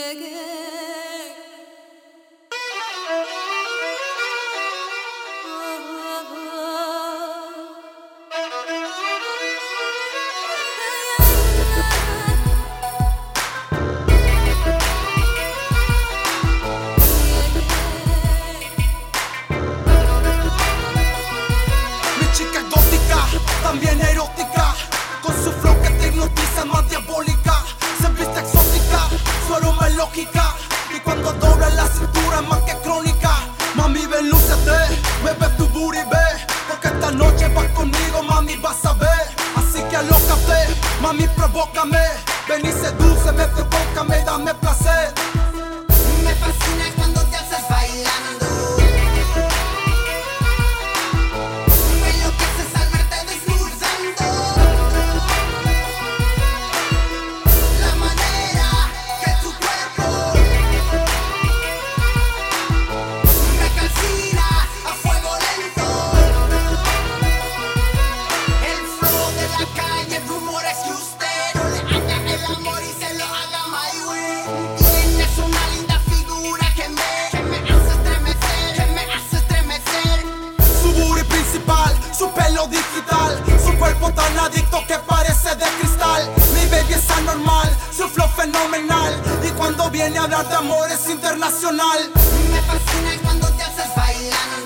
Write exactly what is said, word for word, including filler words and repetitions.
También erótica, con su flow que te hipnotiza, más diabólica. Se viste exótica, su aroma es lógica, y cuando dobla la cintura es más que crónica. Mami, ven, lúcete, bebe tu booty, ve, porque esta noche vas conmigo, mami, vas a ver. Así que alócate, mami, provócame, ven y sedúceme, provócame, dame placer. Me fascina cuando te haces bailando. Su pelo digital, su cuerpo tan adicto que parece de cristal. Mi baby es anormal, su flow fenomenal, y cuando viene a hablar de amor es internacional. Me fascina cuando te haces bailando.